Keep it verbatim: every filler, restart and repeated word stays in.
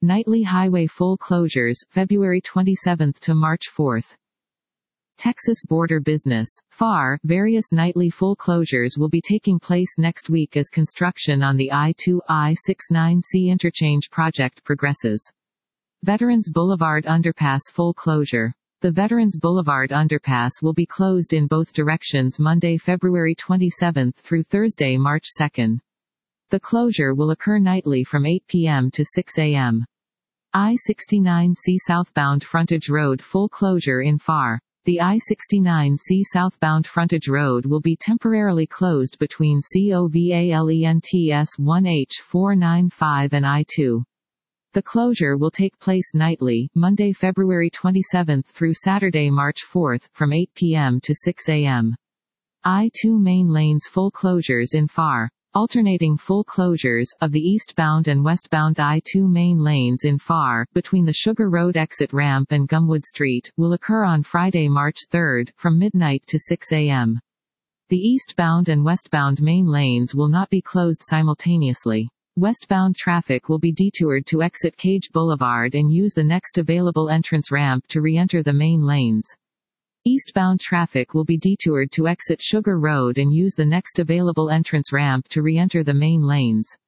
Nightly highway full closures, February twenty-seventh to March fourth. Texas border business. F A R, various nightly full closures will be taking place next week as construction on the I two I sixty-nine C interchange project progresses. Veterans Boulevard Underpass full closure. The Veterans Boulevard Underpass will be closed in both directions Monday, February twenty-seventh through Thursday, March second. The closure will occur nightly from eight p m to six a m I sixty-nine C southbound frontage road full closure in F A R. The I sixty-nine C southbound frontage road will be temporarily closed between Covalents one H four ninety-five and I two. The closure will take place nightly, Monday, February twenty-seventh through Saturday, March fourth, from eight p m to six a m I two main lanes full closures in F A R. Alternating full closures, of the eastbound and westbound I two main lanes in F A R, between the Sugar Road exit ramp and Gumwood Street, will occur on Friday, March third, from midnight to six a m The eastbound and westbound main lanes will not be closed simultaneously. Westbound traffic will be detoured to exit Cage Boulevard and use the next available entrance ramp to re-enter the main lanes. Eastbound traffic will be detoured to exit Sugar Road and use the next available entrance ramp to re-enter the main lanes.